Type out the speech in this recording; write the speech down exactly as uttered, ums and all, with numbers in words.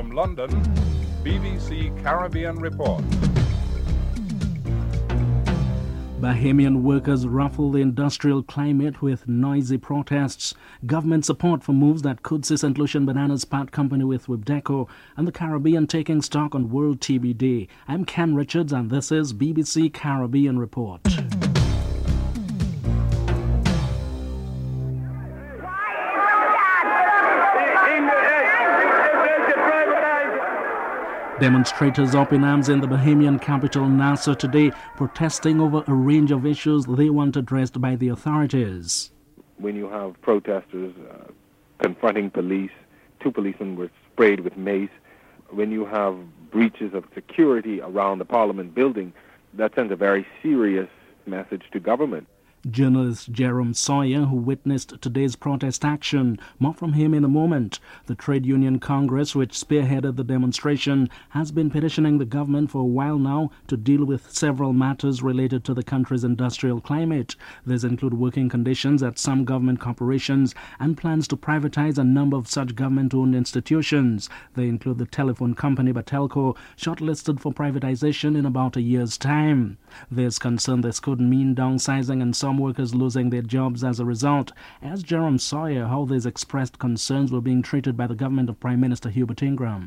From London, B B C Caribbean Report. Bahamian workers ruffle the industrial climate with noisy protests. Government support for moves that could see Saint Lucian Bananas part company with Wibdeco, and the Caribbean taking stock on World T B Day. I'm Ken Richards and this is B B C Caribbean Report. Demonstrators up in arms in the Bahamian capital Nassau today, protesting over a range of issues they want addressed by the authorities. When you have protesters uh, confronting police, two policemen were sprayed with mace. When you have breaches of security around the Parliament building, that sends a very serious message to government. Journalist Jerome Sawyer, who witnessed today's protest action. More from him in a moment. The Trade Union Congress, which spearheaded the demonstration, has been petitioning the government for a while now to deal with several matters related to the country's industrial climate. These include working conditions at some government corporations and plans to privatize a number of such government-owned institutions. They include the telephone company Batelco, shortlisted for privatization in about a year's time. There's concern this could mean downsizing and some workers losing their jobs as a result. As Jerome Sawyer, how these expressed concerns were being treated by the government of Prime Minister Hubert Ingraham.